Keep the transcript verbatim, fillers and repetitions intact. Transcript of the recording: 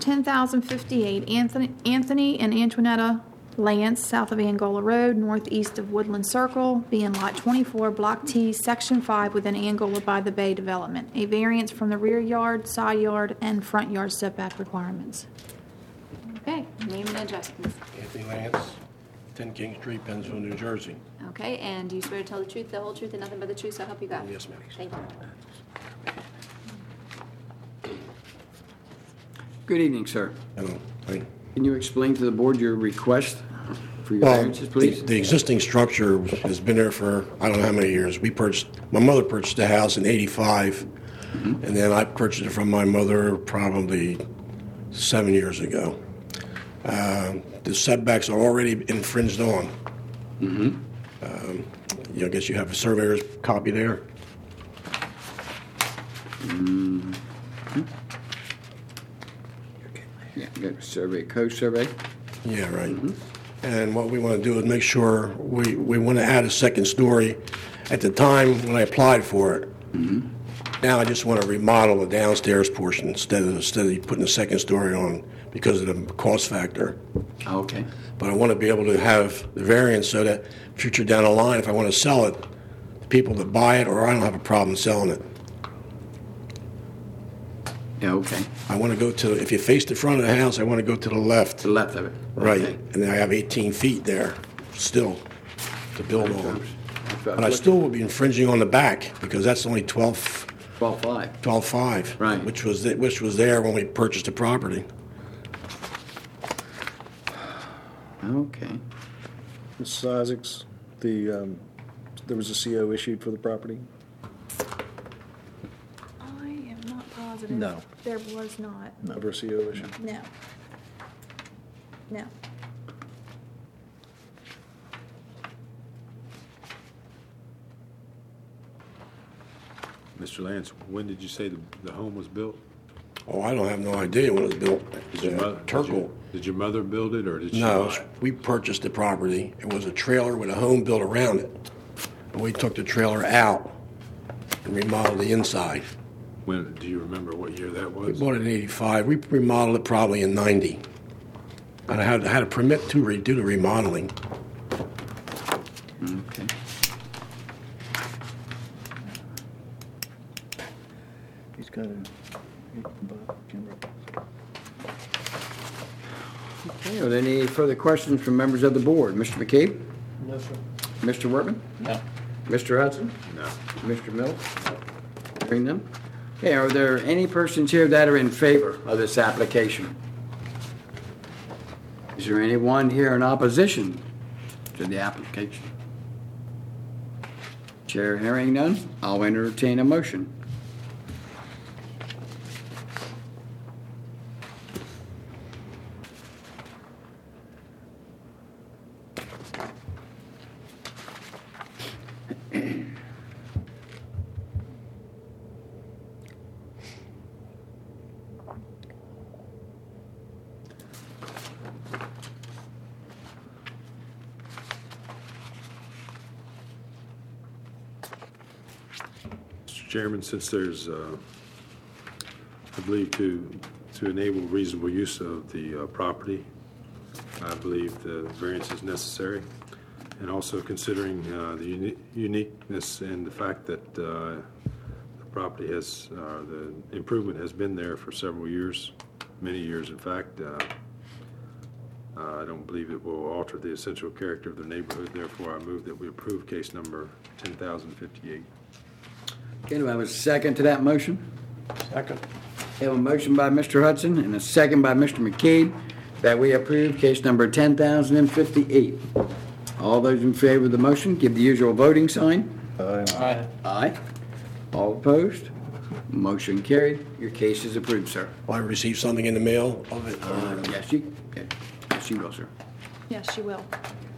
ten thousand fifty-eight, Anthony, Anthony and Antoinetta Lance, south of Angola Road, northeast of Woodland Circle, being Lot twenty-four, Block T, Section five, within Angola by the Bay Development. A variance from the rear yard, side yard, and front yard setback requirements. Okay, name and address, please. Anthony Lance, ten King Street, Pennsville, New Jersey. Okay, and do you swear to tell the truth, the whole truth, and nothing but the truth, so help you God? Yes, ma'am. Thank you. Good evening, sir. Hello. Hi. Can you explain to the board your request for your Well, variances, the, please? the existing structure has been there for, I don't know how many years. We purchased, my mother purchased the house in eighty-five, mm-hmm. and then I purchased it from my mother probably seven years ago. Uh, the setbacks are already infringed on. Mm-hmm. Um, you know, I guess you have a surveyor's copy there. Mm-hmm. Yeah, got a survey, co-survey. Yeah, right. Mm-hmm. And what we want to do is make sure we, we want to add a second story. At the time when I applied for it, mm-hmm. now I just want to remodel the downstairs portion instead of instead of putting a second story on because of the cost factor. Okay. But I want to be able to have the variance so that future down the line, if I want to sell it, the people that buy it, or I don't have a problem selling it. Yeah, okay. I want to go to, if you face the front of the house, I want to go to the left. To the left of it. Right. Okay. And then I have eighteen feet there still to build That's on. what I But I was still will be infringing on the back because that's only twelve, twelve five. twelve five. Right. Which was, the- which was there when we purchased the property. Okay. Missus Isaacs, the, um, there was a C O issued for the property? I am not positive. No. There was not. Never a C O issued? No. No. Mister Lance, when did you say the, the home was built? Oh, I don't have no idea when it was built. Did your, Uh, mother, did, Turkle. your, did your mother build it, or did she No, buy it? we purchased the property. It was a trailer with a home built around it. And we took the trailer out and remodeled the inside. When, do you remember what year that We was? bought it in eighty-five. We remodeled it probably in ninety. And I had, I had a permit to redo the remodeling. Okay. He's got a. Okay, are there any further questions from members of the board? Mister McCabe? No, sir. Mister Wortman? No. Mister Hudson? No. Mister Mills? Hearing none. Okay, are there any persons here that are in favor of this application? Is there anyone here in opposition to the application? Chair hearing none, I'll entertain a motion. Mister Chairman, since there's, uh, I believe, to to enable reasonable use of the uh, property, I believe the variance is necessary. And also considering uh, the uni- uniqueness and the fact that uh, the property has, uh, the improvement has been there for several years, many years, in fact, uh, uh, I don't believe it will alter the essential character of the neighborhood. Therefore, I move that we approve case number ten thousand fifty-eight. Okay, do I have a second to that motion? Second. We have a motion by Mister Hudson and a second by Mister McCabe that we approve case number ten thousand fifty-eight. All those in favor of the motion, give the usual voting sign. Aye. Aye. All opposed? Motion carried. Your case is approved, sir. Will I receive something in the mail of it? Uh, or- Yes, you, okay. Yes, you will, sir. Yes, she will.